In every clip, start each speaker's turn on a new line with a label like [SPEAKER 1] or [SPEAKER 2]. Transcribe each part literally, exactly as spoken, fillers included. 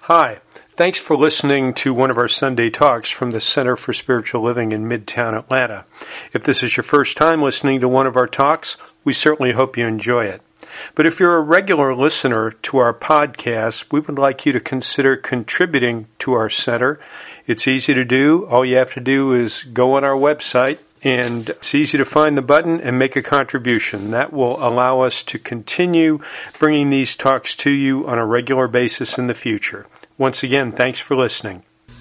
[SPEAKER 1] Hi, thanks for listening to one of our Sunday talks from the Center for Spiritual Living in Midtown Atlanta. If this is your first time listening to one of our talks, we certainly hope you enjoy it. But if you're a regular listener to our podcast, we would like you to consider contributing to our center. It's easy to do. All you have to do is go on our website, and it's easy to find the button and make a contribution. That will allow us to continue bringing these talks to you on a regular basis in the future. Once again, thanks for listening.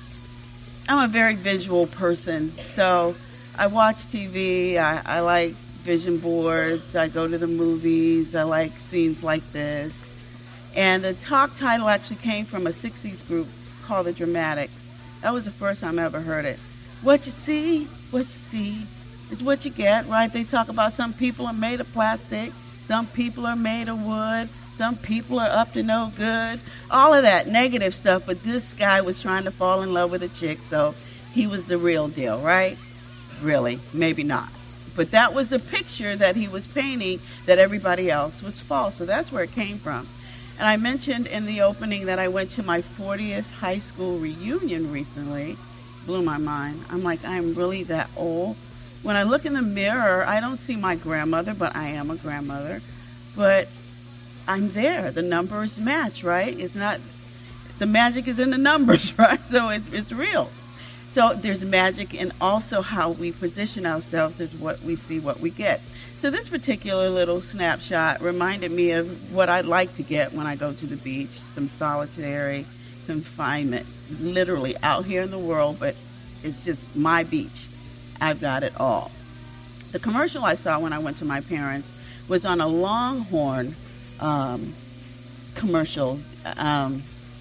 [SPEAKER 2] I'm a very visual person, so I watch T V, I, I like vision boards, I go to the movies, I like scenes like this. And the talk title actually came from a sixties group called The Dramatics. That was the first time I ever heard it. What you see, what you see, is what you get, right? They talk about some people are made of plastic, some people are made of wood, some people are up to no good, all of that negative stuff, but this guy was trying to fall in love with a chick, so he was the real deal, right? Really, maybe not. But that was the picture that he was painting that everybody else was false, so that's where it came from. And I mentioned in the opening that I went to my fortieth high school reunion recently. Blew my mind. I'm like, I'm really that old? When I look in the mirror, I don't see my grandmother, but I am a grandmother. But I'm there. The numbers match, right? It's not, the magic is in the numbers, right? So it's it's real. So there's magic in also how we position ourselves as what we see, what we get. So this particular little snapshot reminded me of what I'd like to get when I go to the beach, some solitary confinement, literally out here in the world, but it's just my beach. I've got it all. The commercial I saw when I went to my parents was on a Longhorn um, commercial. Um,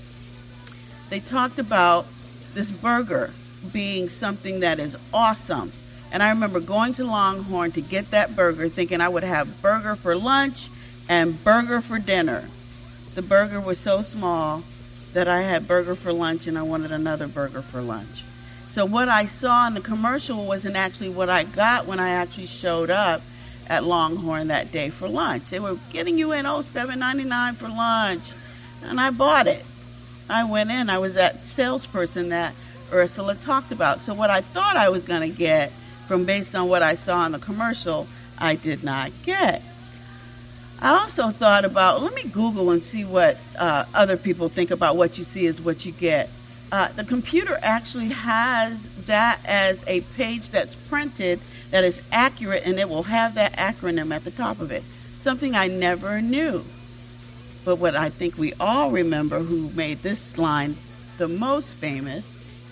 [SPEAKER 2] they talked about this burger being something that is awesome. And I remember going to Longhorn to get that burger, thinking I would have burger for lunch and burger for dinner. The burger was so small that I had burger for lunch and I wanted another burger for lunch. So what I saw in the commercial wasn't actually what I got when I actually showed up at Longhorn that day for lunch. They were getting you in, oh, seven ninety-nine for lunch. And I bought it. I went in. I was that salesperson that Ursula talked about. So what I thought I was going to get from based on what I saw in the commercial, I did not get. I also thought about, let me Google and see what uh, other people think about what you see is what you get. Uh, the computer actually has that as a page that's printed that is accurate, and it will have that acronym at the top of it. Something I never knew. But what I think we all remember who made this line the most famous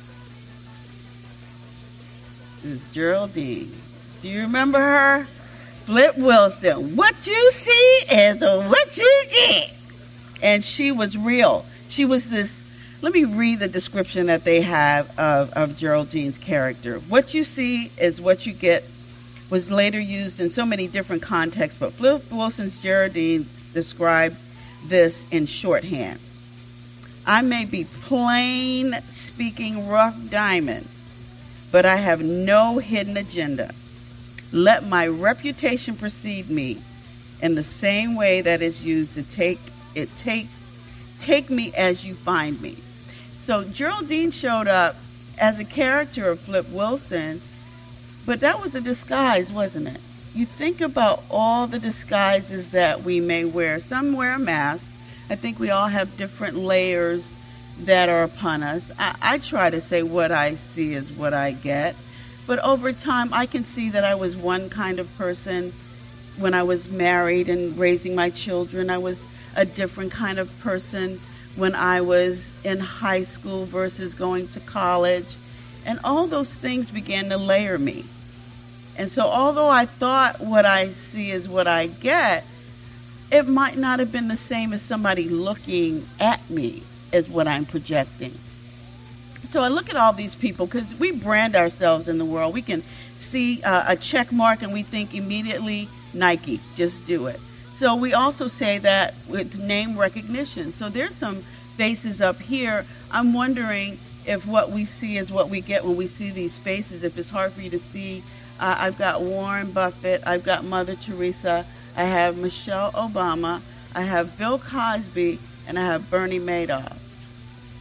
[SPEAKER 2] is Geraldine. Do you remember her? Flip Wilson. What you see is what you get. And she was real. She was this. Let me read the description that they have of, of Geraldine's character. What you see is what you get was later used in so many different contexts, but Flip Wilson's Geraldine described this in shorthand. I may be plain speaking rough diamond, but I have no hidden agenda. Let my reputation precede me in the same way that is used to take it take take me as you find me. So Geraldine showed up as a character of Flip Wilson, but that was a disguise, wasn't it? You think about all the disguises that we may wear. Some wear a mask. I think we all have different layers that are upon us. I, I try to say what I see is what I get. But over time, I can see that I was one kind of person when I was married and raising my children. I was a different kind of person when I was in high school versus going to college. And all those things began to layer me. And so although I thought what I see is what I get, it might not have been the same as somebody looking at me as what I'm projecting. So I look at all these people because we brand ourselves in the world. We can see uh, a check mark and we think immediately, Nike, just do it. So we also say that with name recognition. So there's some faces up here. I'm wondering if what we see is what we get when we see these faces. If it's hard for you to see, uh, I've got Warren Buffett, I've got Mother Teresa, I have Michelle Obama, I have Bill Cosby, and I have Bernie Madoff.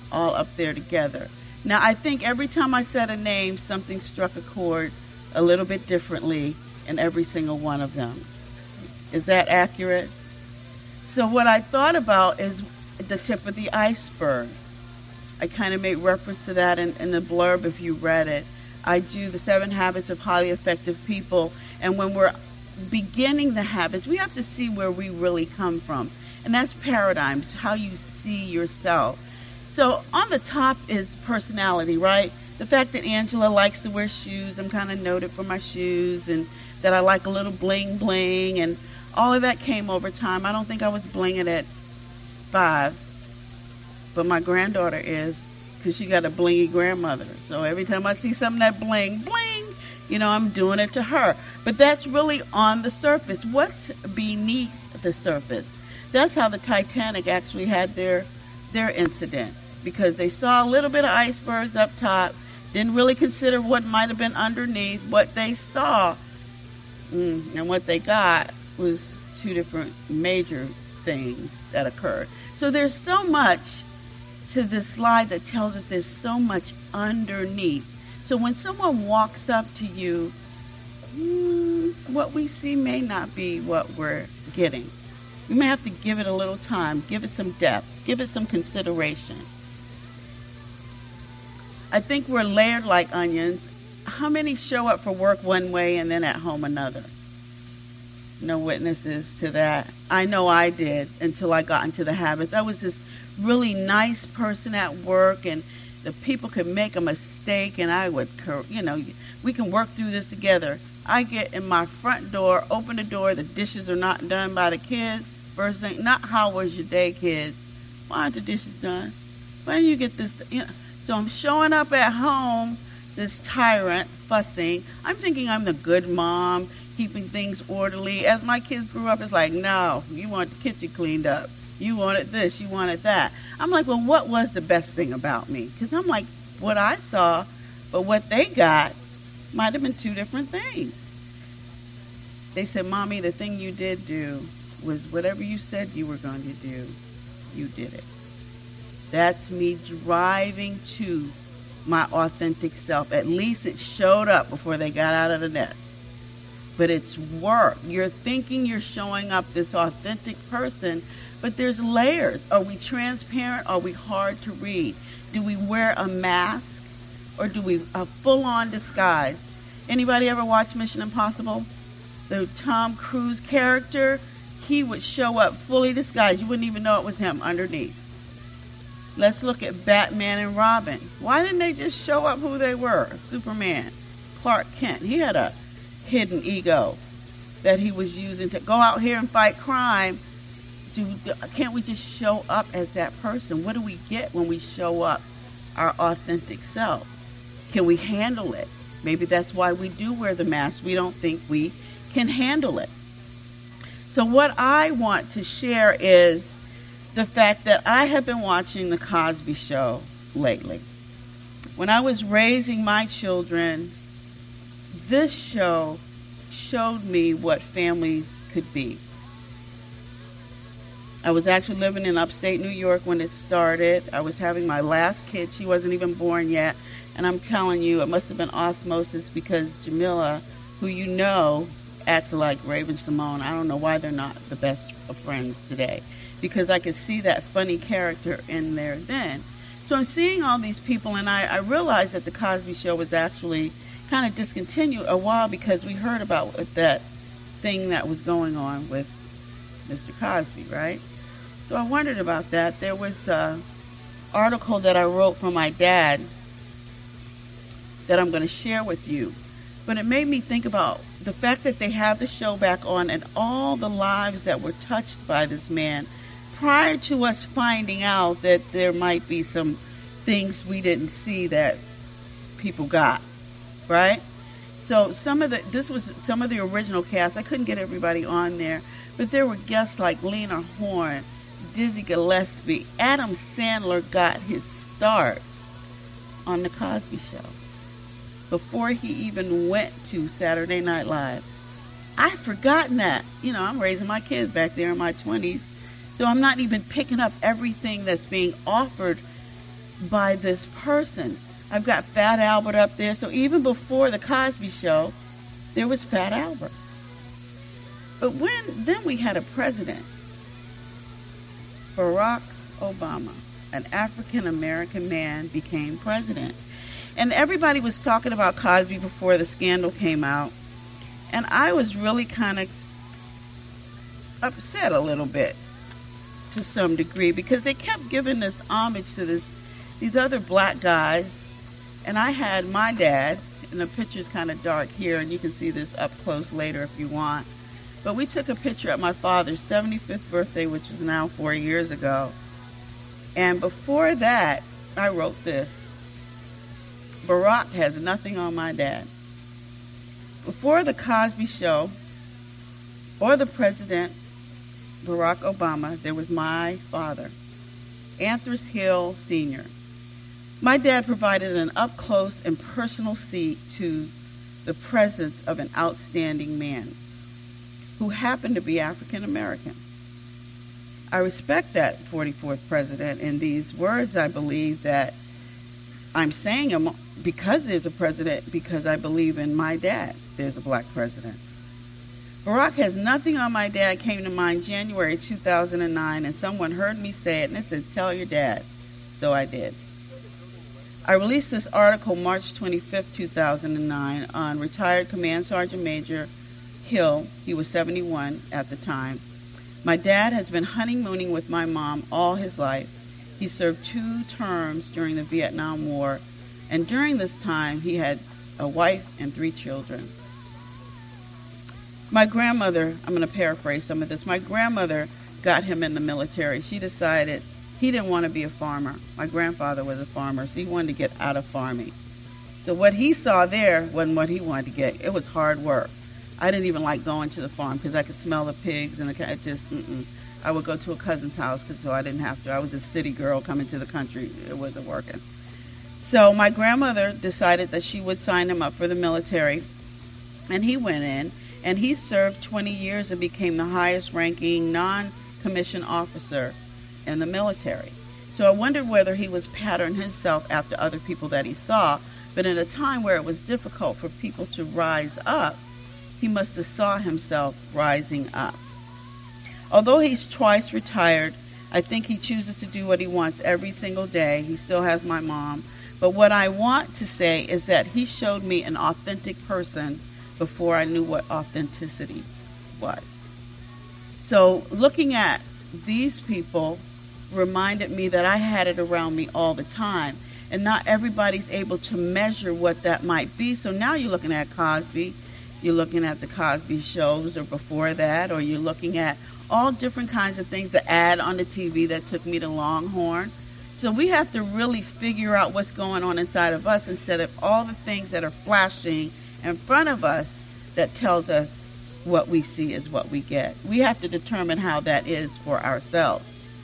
[SPEAKER 2] all up there together. Now, I think every time I said a name, something struck a chord a little bit differently in every single one of them. Is that accurate? So what I thought about is the tip of the iceberg. I kind of made reference to that in, in the blurb if you read it. I do the seven habits of highly effective people, and when we're beginning the habits, we have to see where we really come from. And that's paradigms, how you see yourself. So on the top is personality, right? The fact that Angela likes to wear shoes. I'm kind of noted for my shoes, and that I like a little bling bling, and all of that came over time. I don't think I was blinging at five, but my granddaughter is, because she got a blingy grandmother. So every time I see something that bling bling, you know, I'm doing it to her. But that's really on the surface. What's beneath the surface? That's how the Titanic actually had their their incident, because they saw a little bit of icebergs up top, didn't really consider what might have been underneath. What they saw mm, and what they got was two different major things that occurred. So there's so much to this slide that tells us there's so much underneath. So when someone walks up to you, mm, what we see may not be what we're getting. You may have to give it a little time, give it some depth, give it some consideration. I think we're layered like onions. How many show up for work one way and then at home another? No witnesses to that. I know I did until I got into the habits. I was this really nice person at work, and the people could make a mistake, and I would, you know, we can work through this together. I get in my front door, open the door, the dishes are not done by the kids. First thing, not how was your day, kids? Why aren't the dishes done? Why didn't you get this? You know, so I'm showing up at home, this tyrant, fussing. I'm thinking I'm the good mom, keeping things orderly. As my kids grew up, it's like, no, you want the kitchen cleaned up. You wanted this, you wanted that. I'm like, well, what was the best thing about me? Because I'm like, what I saw, but what they got might have been two different things. They said, Mommy, the thing you did do was whatever you said you were going to do, you did it. That's me driving to my authentic self. At least it showed up before they got out of the nest. But it's work. You're thinking you're showing up this authentic person, but there's layers. Are we transparent? Are we hard to read? Do we wear a mask, or do we a full-on disguise? Anybody ever watch Mission Impossible? The Tom Cruise character, he would show up fully disguised. You wouldn't even know it was him underneath. Let's look at Batman and Robin. Why didn't they just show up who they were? Superman, Clark Kent. He had a hidden ego that he was using to go out here and fight crime. Do, can't we just show up as that person? What do we get when we show up our authentic self? Can we handle it? Maybe that's why we do wear the mask. We don't think we can handle it. So what I want to share is the fact that I have been watching The Cosby Show lately. When I was raising my children, this show showed me what families could be. I was actually living in upstate New York when it started. I was having my last kid. She wasn't even born yet. And I'm telling you, it must have been osmosis, because Jamila, who you know, acted like Raven Simone. I don't know why they're not the best of friends today, because I could see that funny character in there then. So I'm seeing all these people, and I, I realized that The Cosby Show was actually kind of discontinued a while, because we heard about that thing that was going on with Mister Cosby, right? So I wondered about that. There was an article that I wrote for my dad that I'm going to share with you. But it made me think about the fact that they have the show back on, and all the lives that were touched by this man prior to us finding out that there might be some things we didn't see that people got, right? So some of the, this was some of the original cast. I couldn't get everybody on there, but there were guests like Lena Horne, Dizzy Gillespie. Adam Sandler got his start on The Cosby Show before he even went to Saturday Night Live. I've forgotten that. You know, I'm raising my kids back there in my twenties, so I'm not even picking up everything that's being offered by this person. I've got Fat Albert up there. So even before the Cosby Show, there was Fat Albert. But when then we had a president, Barack Obama, an African-American man, became president. And everybody was talking about Cosby before the scandal came out. And I was really kind of upset a little bit to some degree because they kept giving this homage to this these other black guys. And I had my dad, and the picture's kind of dark here, and you can see this up close later if you want. But we took a picture at my father's seventy-fifth birthday, which was now four years ago. And before that, I wrote this. Barack has nothing on my dad. Before the Cosby Show or the president, Barack Obama, there was my father, Anthony Hill Senior My dad provided an up-close and personal seat to the presence of an outstanding man who happened to be African American. I respect that forty-fourth president. In these words, I believe that I'm saying them because there's a president, because I believe in my dad there's a black president. Barack has nothing on my dad came to mind January two thousand nine, and someone heard me say it, and it said, tell your dad. So I did. I released this article March twenty-fifth, two thousand nine on retired Command Sergeant Major Hill. He was seventy-one at the time. My dad has been honeymooning with my mom all his life. He served two terms during the Vietnam War, and during this time he had a wife and three children. My grandmother, I'm going to paraphrase some of this, my grandmother got him in the military. She decided he didn't want to be a farmer. My grandfather was a farmer, so he wanted to get out of farming. So what he saw there wasn't what he wanted to get. It was hard work. I didn't even like going to the farm because I could smell the pigs, and the, it just, mm-mm. I would go to a cousin's house so I didn't have to. I was a city girl coming to the country. It wasn't working. So my grandmother decided that she would sign him up for the military, and he went in, and he served twenty years and became the highest-ranking non-commissioned officer in the military. So I wondered whether he was patterning himself after other people that he saw, but in a time where it was difficult for people to rise up, he must have saw himself rising up. Although he's twice retired, I think he chooses to do what he wants every single day. He still has my mom. But what I want to say is that he showed me an authentic person before I knew what authenticity was. So looking at these people reminded me that I had it around me all the time. And not everybody's able to measure what that might be. So now you're looking at Cosby, you're looking at the Cosby shows or before that, or you're looking at all different kinds of things, the ad on the T V that took me to Longhorn. So we have to really figure out what's going on inside of us instead of all the things that are flashing in front of us that tells us what we see is what we get. We have to determine how that is for ourselves.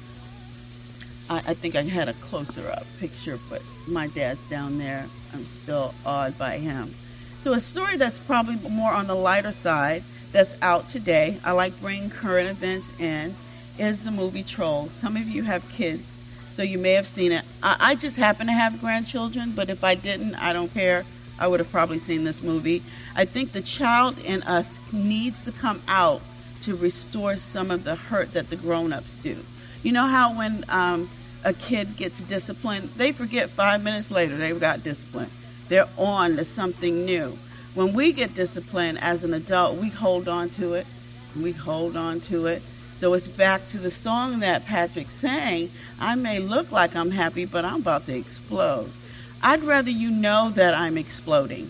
[SPEAKER 2] I, I think I had a closer up picture, but my dad's down there. I'm still awed by him. So a story that's probably more on the lighter side that's out today, I like bringing current events in, is the movie Trolls. Some of you have kids, so you may have seen it. I, I just happen to have grandchildren, but if I didn't, I don't care. I would have probably seen this movie. I think the child in us needs to come out to restore some of the hurt that the grown-ups do. You know how when um, a kid gets disciplined, they forget five minutes later they've got discipline. They're on to something new. When we get disciplined as an adult, we hold on to it. We hold on to it. So it's back to the song that Patrick sang. I may look like I'm happy, but I'm about to explode. I'd rather you know that I'm exploding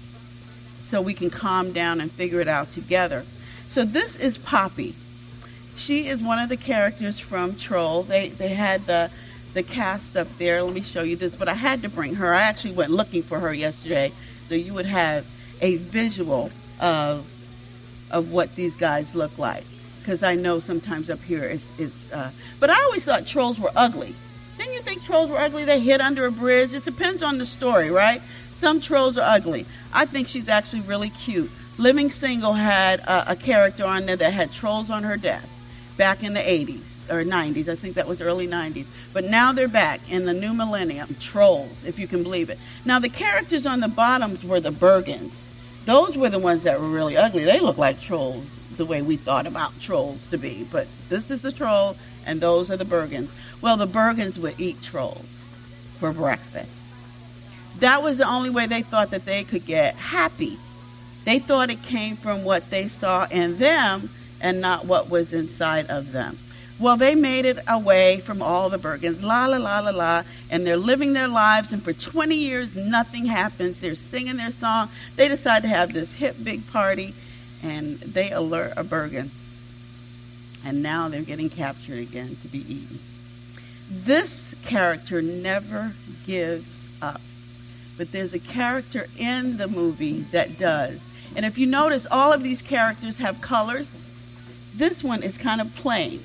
[SPEAKER 2] so we can calm down and figure it out together. So this is Poppy. She is one of the characters from Troll. They they had the the cast up there. Let me show you this. But I had to bring her. I actually went looking for her yesterday, so you would have a visual of of what these guys look like. Because I know sometimes up here it's, it's uh, but I always thought trolls were ugly. Didn't you think trolls were ugly? They hid under a bridge. It depends on the story, right? Some trolls are ugly. I think she's actually really cute. Living Single had a, a character on there that had trolls on her desk back in the eighties. or nineties. I think that was early nineties. But now they're back in the new millennium. Trolls, if you can believe it. Now, the characters on the bottoms were the Bergens. Those were the ones that were really ugly. They look like trolls the way we thought about trolls to be. But this is the troll, and those are the Bergens. Well, the Bergens would eat trolls for breakfast. That was the only way they thought that they could get happy. They thought it came from what they saw in them and not what was inside of them. Well, they made it away from all the Bergens, la, la, la, la, la, and they're living their lives, and for twenty years, nothing happens. They're singing their song. They decide to have this hip, big party, and they alert a Bergen. And now they're getting captured again to be eaten. This character never gives up. But there's a character in the movie that does. And if you notice, all of these characters have colors. This one is kind of plain.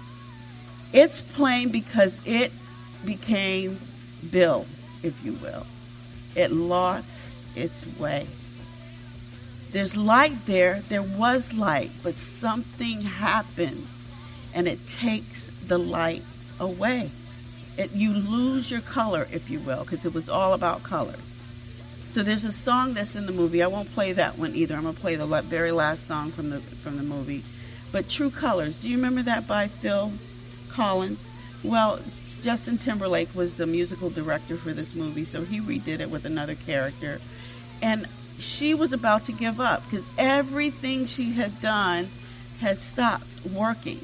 [SPEAKER 2] It's plain because it became Bill, if you will. It lost its way. There's light there. There was light, but something happens, and it takes the light away. It, you lose your color, if you will, because it was all about colors. So there's a song that's in the movie. I won't play that one either. I'm going to play the very last song from the from the movie. But True Colors, do you remember that by Phil Collins? Well, Justin Timberlake was the musical director for this movie, so he redid it with another character. And she was about to give up because everything she had done had stopped working.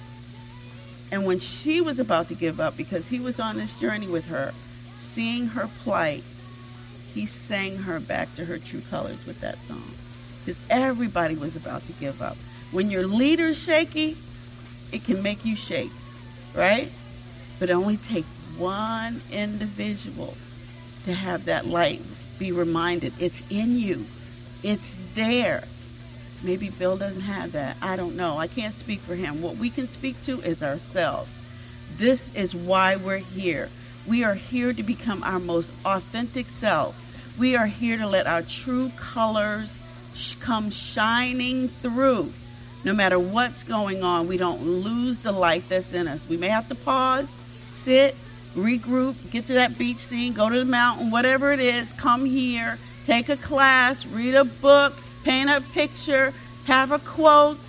[SPEAKER 2] And when she was about to give up, because he was on this journey with her, seeing her plight, he sang her back to her true colors with that song. Because everybody was about to give up. When your leader's shaky, it can make you shake, right? But it only takes one individual to have that light be reminded. It's in you. It's there. Maybe Bill doesn't have that. I don't know. I can't speak for him. What we can speak to is ourselves. This is why we're here. We are here to become our most authentic selves. We are here to let our true colors sh- come shining through. No matter what's going on, we don't lose the light that's in us. We may have to pause, sit, regroup, get to that beach scene, go to the mountain, whatever it is, come here, take a class, read a book, paint a picture, have a quote,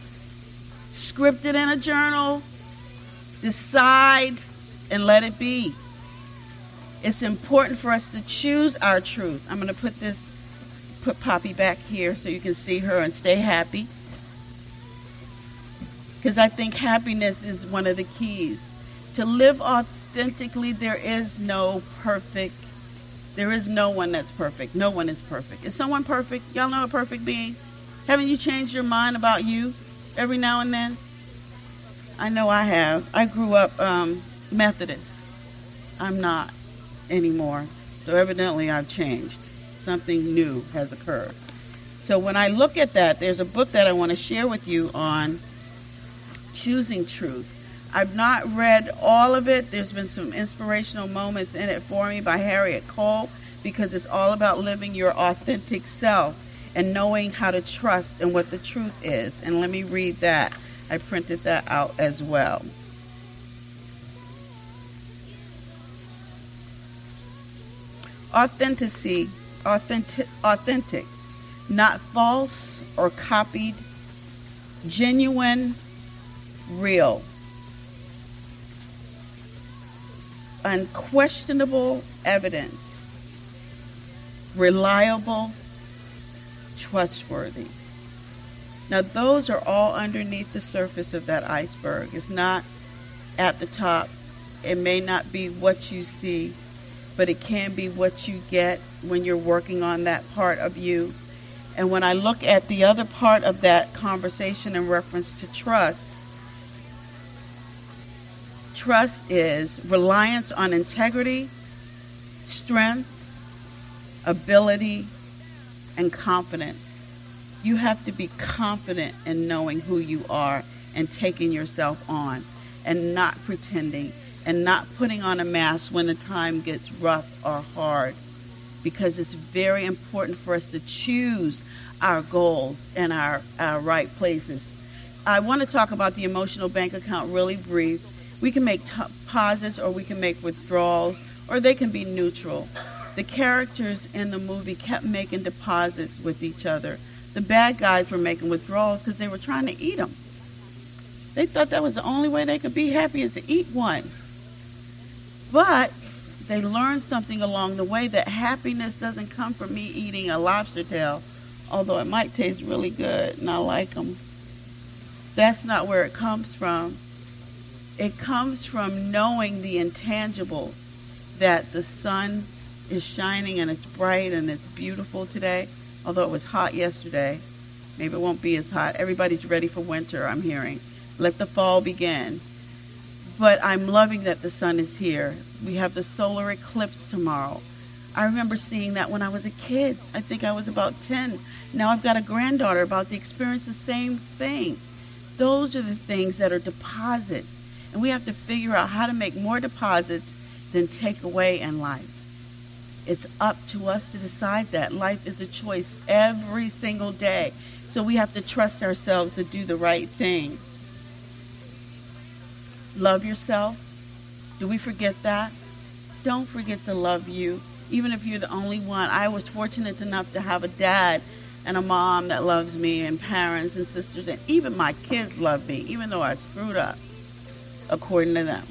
[SPEAKER 2] script it in a journal, decide, and let it be. It's important for us to choose our truth. I'm going to put this, put Poppy back here so you can see her and stay happy. Because I think happiness is one of the keys. To live authentically, there is no perfect, there is no one that's perfect. No one is perfect. Is someone perfect? Y'all know a perfect being? Haven't you changed your mind about you every now and then? I know I have. I grew up um, Methodist. I'm not anymore. So evidently I've changed. Something new has occurred. So when I look at that, there's a book that I want to share with you on choosing truth. I've not read all of it. There's been some inspirational moments in it for me by Harriet Cole, because it's all about living your authentic self and knowing how to trust and what the truth is. And let me read that. I printed that out as well. Authenticity, authentic, authentic, not false or copied, genuine, real, unquestionable evidence, reliable, trustworthy. Now those are all underneath the surface of that iceberg. It's not at the top. It may not be what you see, but it can be what you get when you're working on that part of you. And when I look at the other part of that conversation in reference to trust, trust is reliance on integrity, strength, ability, and confidence. You have to be confident in knowing who you are and taking yourself on and not pretending and not putting on a mask when the time gets rough or hard, because it's very important for us to choose our goals and our, our right places. I want to talk about the emotional bank account really brief. We can make t- deposits or we can make withdrawals, or they can be neutral. The characters in the movie kept making deposits with each other. The bad guys were making withdrawals because they were trying to eat them. They thought that was the only way they could be happy is to eat one. But they learned something along the way, that happiness doesn't come from me eating a lobster tail, although it might taste really good and I like them. That's not where it comes from. It comes from knowing the intangible, that the sun is shining and it's bright and it's beautiful today, although it was hot yesterday. Maybe it won't be as hot. Everybody's ready for winter, I'm hearing. Let the fall begin. But I'm loving that the sun is here. We have the solar eclipse tomorrow. I remember seeing that when I was a kid. I think I was about ten. Now I've got a granddaughter about to experience the same thing. Those are the things that are deposits. And we have to figure out how to make more deposits than take away in life. It's up to us to decide that. Life is a choice every single day. So we have to trust ourselves to do the right thing. Love yourself. Do we forget that? Don't forget to love you, even if you're the only one. I was fortunate enough to have a dad and a mom that loves me, and parents and sisters, and even my kids love me, even though I screwed up, according to them.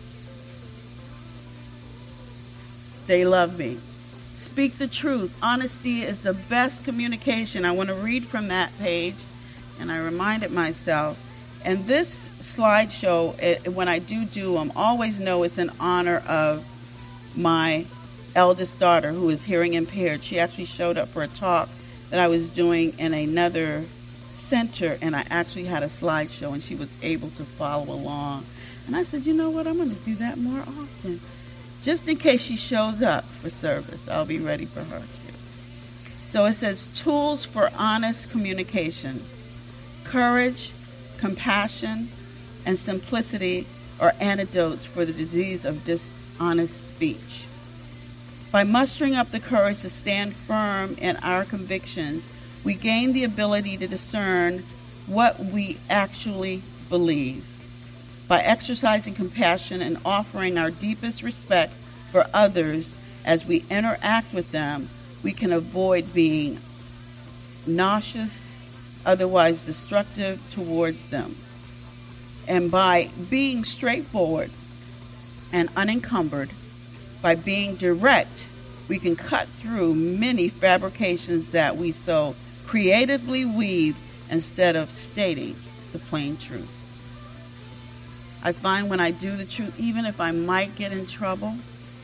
[SPEAKER 2] They love me. Speak the truth. Honesty is the best communication. I want to read from that page, and I reminded myself. And this slideshow, it, when I do do them, always know it's in honor of my eldest daughter, who is hearing impaired. She actually showed up for a talk that I was doing in another center, and I actually had a slideshow, and she was able to follow along. And I said, you know what, I'm going to do that more often. Just in case she shows up for service, I'll be ready for her too. So it says, tools for honest communication. Courage, compassion, and simplicity are antidotes for the disease of dishonest speech. By mustering up the courage to stand firm in our convictions, we gain the ability to discern what we actually believe. By exercising compassion and offering our deepest respect for others as we interact with them, we can avoid being nauseous, otherwise destructive towards them. And by being straightforward and unencumbered, by being direct, we can cut through many fabrications that we so creatively weave instead of stating the plain truth. I find when I do the truth, even if I might get in trouble,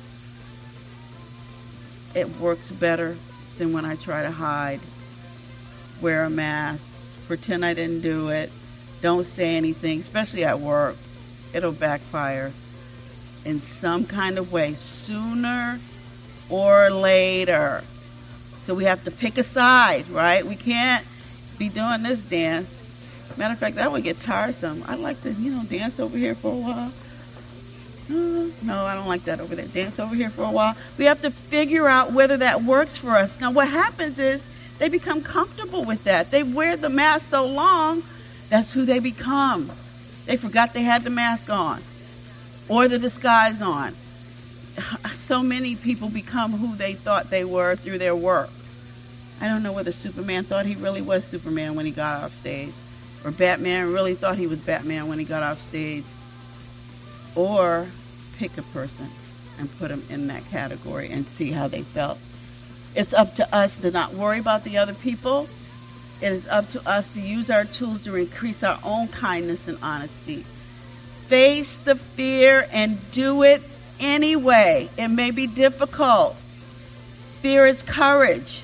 [SPEAKER 2] it works better than when I try to hide, wear a mask, pretend I didn't do it, don't say anything, especially at work. It'll backfire in some kind of way, sooner or later. So we have to pick a side, right? We can't be doing this dance. Matter of fact, that would get tiresome. I'd like to, you know, dance over here for a while. Uh, no, I don't like that over there. Dance over here for a while. We have to figure out whether that works for us. Now, what happens is they become comfortable with that. They wear the mask so long, that's who they become. They forgot they had the mask on or the disguise on. So many people become who they thought they were through their work. I don't know whether Superman thought he really was Superman when he got off stage, or Batman really thought he was Batman when he got off stage, or pick a person and put them in that category and see how they felt. It's up to us to not worry about the other people. It is up to us to use our tools to increase our own kindness and honesty. Face the fear and do it anyway. It may be difficult. Fear is courage.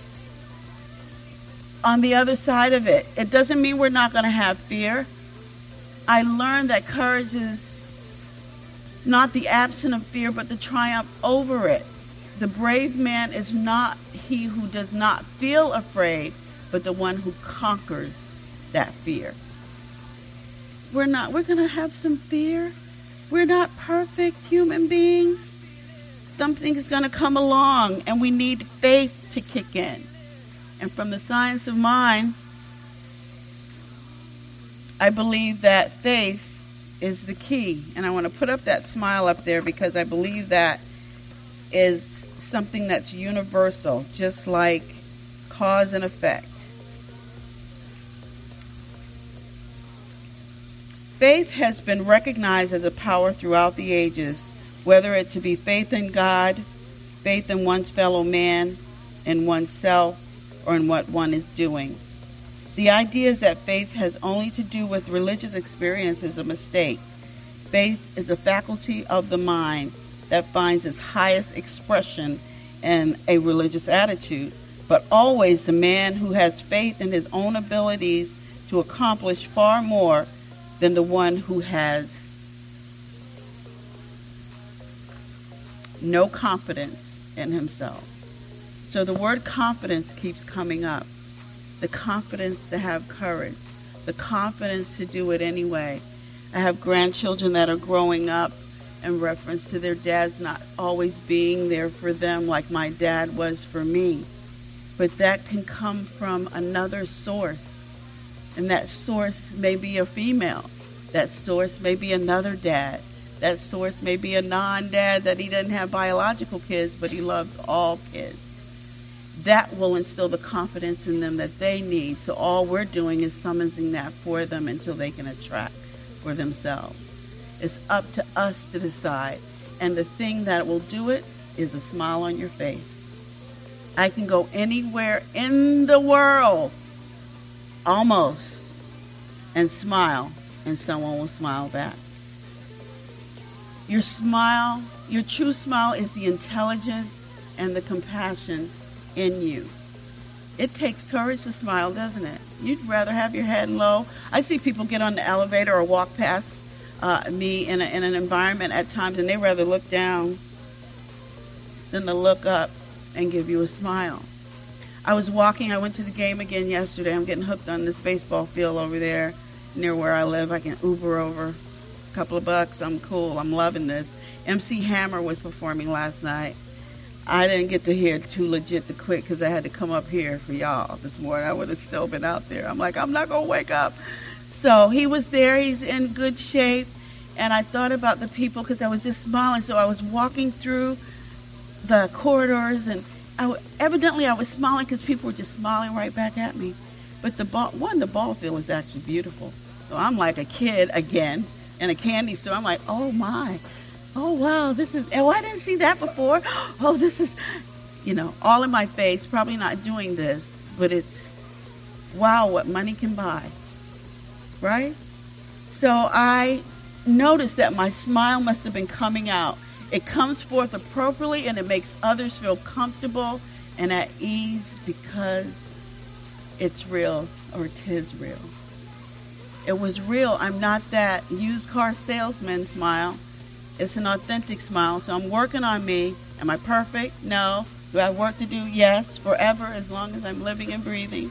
[SPEAKER 2] On the other side of it, it doesn't mean we're not going to have fear. I learned that courage is not the absence of fear, but the triumph over it. The brave man is not he who does not feel afraid, but the one who conquers that fear. We're not, we're going to have some fear. We're not perfect human beings. Something is going to come along, and we need faith to kick in. And from the science of mind, I believe that faith is the key. And I want to put up that smile up there because I believe that is something that's universal, just like cause and effect. Faith has been recognized as a power throughout the ages, whether it to be faith in God, faith in one's fellow man, in oneself, or in what one is doing. The idea is that faith has only to do with religious experience is a mistake. Faith is a faculty of the mind that finds its highest expression in a religious attitude, but always the man who has faith in his own abilities to accomplish far more than the one who has no confidence in himself. So the word confidence keeps coming up. The confidence to have courage. The confidence to do it anyway. I have grandchildren that are growing up in reference to their dads not always being there for them like my dad was for me. But that can come from another source. And that source may be a female. That source may be another dad. That source may be a non-dad that he doesn't have biological kids, but he loves all kids. That will instill the confidence in them that they need. So all we're doing is summoning that for them until they can attract for themselves. It's up to us to decide. And the thing that will do it is a smile on your face. I can go anywhere in the world, almost, and smile, and someone will smile back. Your smile, your true smile is the intelligence and the compassion in you. It takes courage to smile, doesn't it? You'd rather have your head low. I see people get on the elevator or walk past uh, me in, a, in an environment at times, and they rather look down than to look up and give you a smile. I was walking, I went to the game again yesterday. I'm getting hooked on this baseball field over there near where I live. I can Uber over a couple of bucks. I'm cool. I'm loving this. M C Hammer was performing last night. I didn't get to hear Too Legit to Quit because I had to come up here for y'all this morning. I would have still been out there. I'm like, I'm not going to wake up. So he was there. He's in good shape. And I thought about the people because I was just smiling. So I was walking through the corridors, and I w- evidently I was smiling because people were just smiling right back at me. But the ball, one, the ball field is actually beautiful. So I'm like a kid again in a candy store. I'm like, oh my, oh wow, this is, oh I didn't see that before. Oh, this is, you know, all in my face, probably not doing this, but it's, wow, what money can buy, right? So I noticed that my smile must have been coming out. It comes forth appropriately, and it makes others feel comfortable and at ease because it's real, or it is real. It was real. I'm not that used car salesman smile. It's an authentic smile. So I'm working on me. Am I perfect? No. Do I have work to do? Yes. Forever, as long as I'm living and breathing.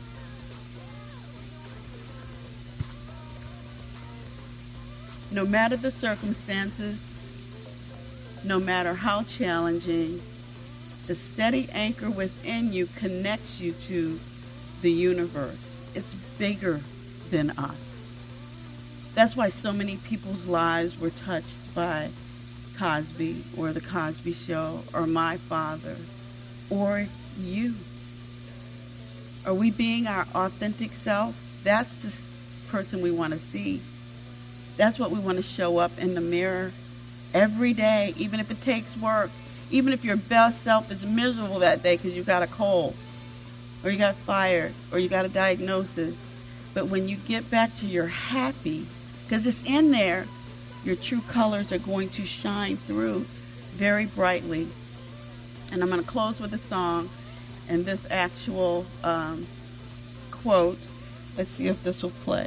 [SPEAKER 2] No matter the circumstances, no matter how challenging, the steady anchor within you connects you to the universe. It's bigger than us. That's why so many people's lives were touched by Cosby or The Cosby Show or my father or you. Are we being our authentic self? That's the person we want to see. That's what we want to show up in the mirror every day, even if it takes work, even if your best self is miserable that day because you got a cold or you got fired or you got a diagnosis. But when you get back to your happy, because it's in there, your true colors are going to shine through very brightly. And I'm going to close with a song and this actual um, quote. Let's see if this will play.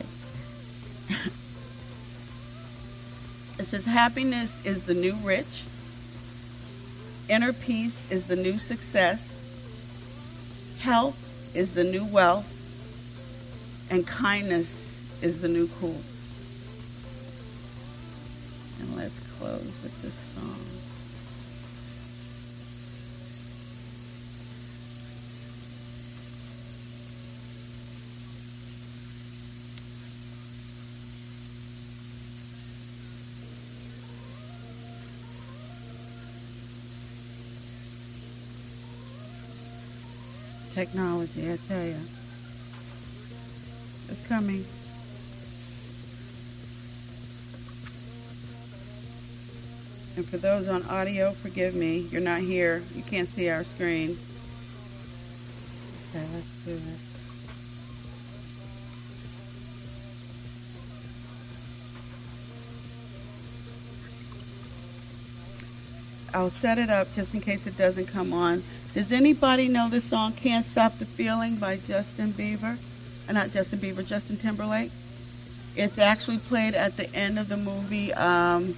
[SPEAKER 2] It says, happiness is the new rich. Inner peace is the new success. Health is the new wealth. And kindness is the new cool. And let's close with this song. Technology, I tell you. It's coming. And for those on audio, forgive me. You're not here. You can't see our screen. Okay, let's do it. I'll set it up just in case it doesn't come on. Does anybody know the song Can't Stop the Feeling by Justin Bieber? Uh, not Justin Bieber, Justin Timberlake. It's actually played at the end of the movie um,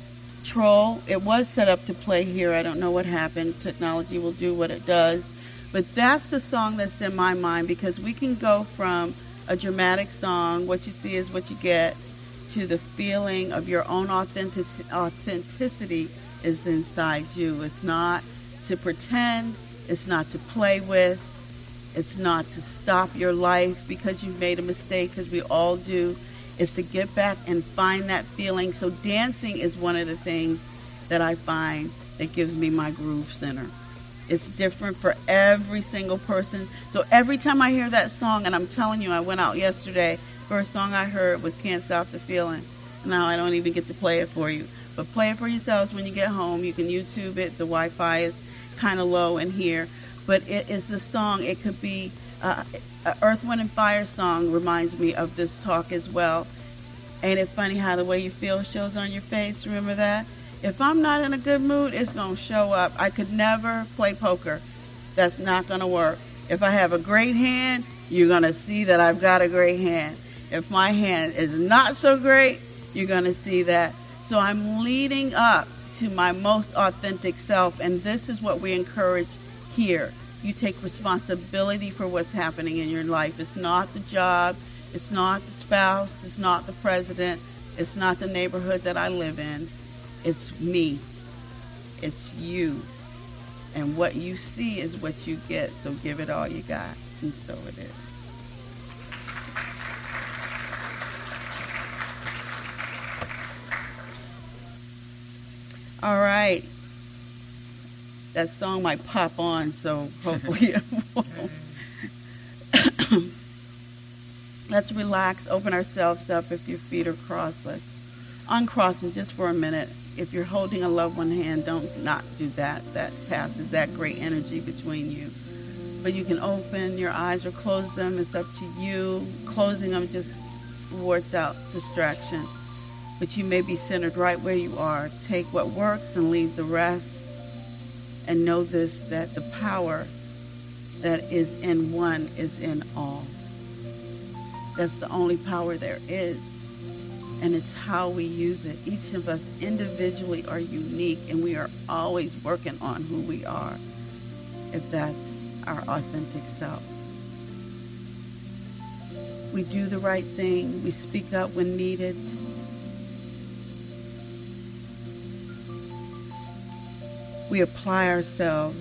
[SPEAKER 2] Troll. It was set up to play here. I don't know what happened. Technology will do what it does. But that's the song that's in my mind, because we can go from a dramatic song, what you see is what you get, to the feeling of your own authentic- authenticity is inside you. It's not to pretend. It's not to play with. It's not to stop your life because you've made a mistake, because we all do. It's to get back and find that feeling. So dancing is one of the things that I find that gives me my groove center. It's different for every single person. So every time I hear that song, and I'm telling you, I went out yesterday, first song I heard was Can't Stop the Feeling. Now I don't even get to play it for you. But play it for yourselves when you get home. You can YouTube it. The Wi-Fi is kind of low in here. But it is the song. It could be uh, an Earth, Wind, and Fire song reminds me of this talk as well. Ain't it funny how the way you feel shows on your face? Remember that? If I'm not in a good mood, it's going to show up. I could never play poker. That's not going to work. If I have a great hand, you're going to see that I've got a great hand. If my hand is not so great, you're going to see that. So I'm leading up to my most authentic self, and this is what we encourage here. You take responsibility for what's happening in your life. It's not the job. It's not the spouse. It's not the president. It's not the neighborhood that I live in. It's me. It's you. And what you see is what you get, so give it all you got. And so it is. All right. That song might pop on, so hopefully it won't. Let's relax, open ourselves up. If your feet are crossed, let's uncross them just for a minute. If you're holding a loved one's hand, don't not do that. That passes that great energy between you. But you can open your eyes or close them. It's up to you. Closing them just wards out distraction. But you may be centered right where you are. Take what works and leave the rest. And know this, that the power that is in one is in all. That's the only power there is. And it's how we use it. Each of us individually are unique, and we are always working on who we are, if that's our authentic self. We do the right thing. We speak up when needed. We apply ourselves.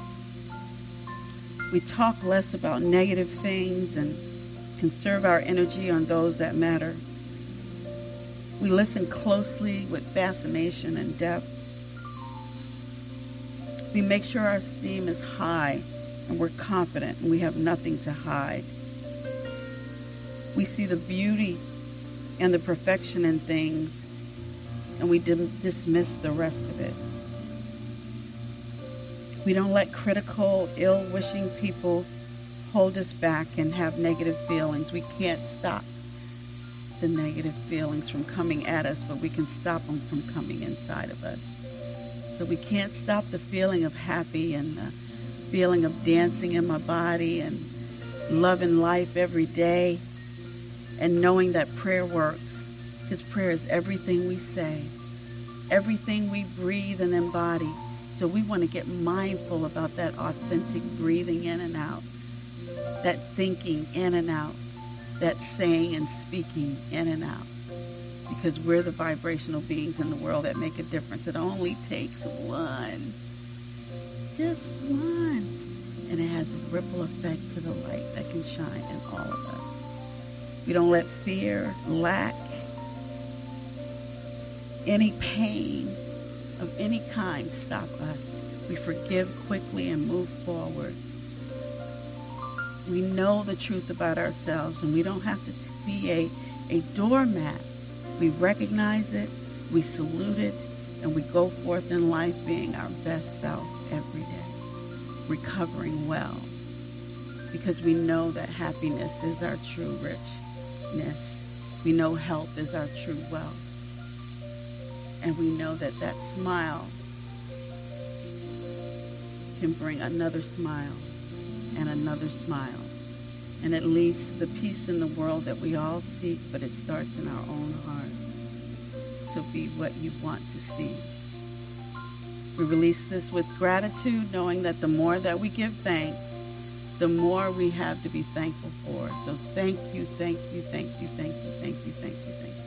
[SPEAKER 2] We talk less about negative things and conserve our energy on those that matter. We listen closely with fascination and depth. We make sure our esteem is high and we're confident and we have nothing to hide. We see the beauty and the perfection in things, and we dim- dismiss the rest of it. We don't let critical, ill-wishing people hold us back and have negative feelings. We can't stop the negative feelings from coming at us, but we can stop them from coming inside of us. So we can't stop the feeling of happy and the feeling of dancing in my body and loving life every day and knowing that prayer works, because prayer is everything we say, everything we breathe and embody. So we want to get mindful about that authentic breathing in and out, that thinking in and out, that saying and speaking in and out, because we're the vibrational beings in the world that make a difference. It only takes one, just one, and it has a ripple effect to the light that can shine in all of us. We don't let fear, lack, any pain of any kind stop us. We forgive quickly and move forward. we know the truth about ourselves, and we don't have to be a, a doormat. We recognize it, we salute it, and we go forth in life being our best self every day, recovering well, because we know that happiness is our true richness. We know health is our true wealth. And we know that that smile can bring another smile and another smile. And it leads to the peace in the world that we all seek, but it starts in our own heart. So be what you want to see. We release this with gratitude, knowing that the more that we give thanks, the more we have to be thankful for. So thank you, thank you, thank you, thank you, thank you, thank you, thank you.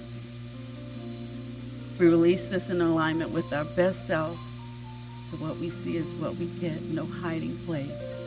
[SPEAKER 2] We release this in alignment with our best self. So what we see is what we get, no hiding place.